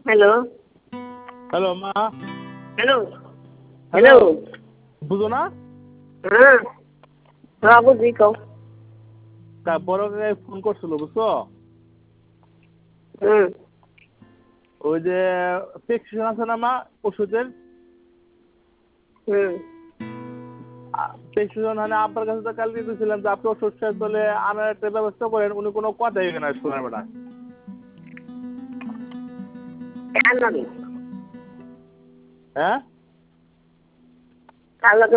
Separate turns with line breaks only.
Hello
hello মা।
Hello hello
বুঝো না?
হ্যাঁ হ্যাঁ বুঝি কও
তা বড় কাকাই ফোন করছিল বুঝছো?
হুম
ওই যে প্রেসক্রিপশন আছে না মা ওষুধের,
হুম
প্রেসক্রিপশন মানে আব্বার কাছে তো কালকে দিয়েছিলাম যে আপনি ওষুধ শেষ হলে আনার একটা ব্যবস্থা করেন, উনি কোনো কথাই এখানে শোনার বেটা।
কেন
হ্যাঁ
কাল